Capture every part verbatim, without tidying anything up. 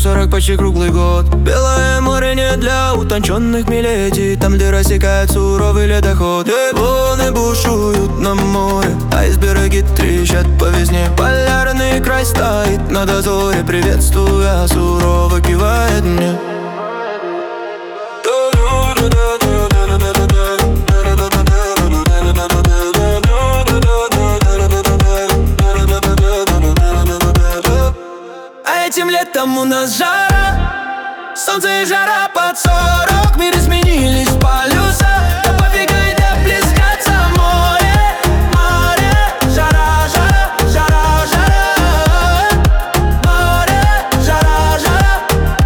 сорок почти круглый год. Белое море не для утонченных миледи, там, где рассекает суровый ледоход. И волны бушуют на море, айсберги трещат по весне. Полярный край стоит на дозоре, приветствуя, сурово кивает мне. А этим летом у нас жара, солнце и жара под сорок. В мире сменились полюса, но пофига, где плескаться море, море. Жара, жара, жара, жара. Море, жара, жара.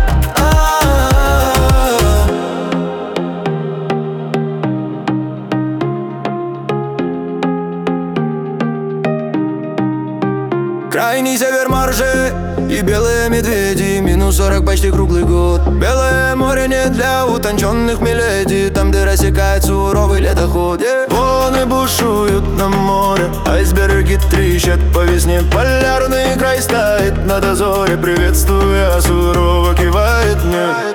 А-а-а. Крайний север маржи и белые медведи, минус сорок почти круглый год. Белое море не для утонченных миледи, там, где рассекает суровый ледоход. Волны бушуют на море, айсберги трещат по весне. Полярный край стоит на дозоре, приветствуя, сурово кивает мне.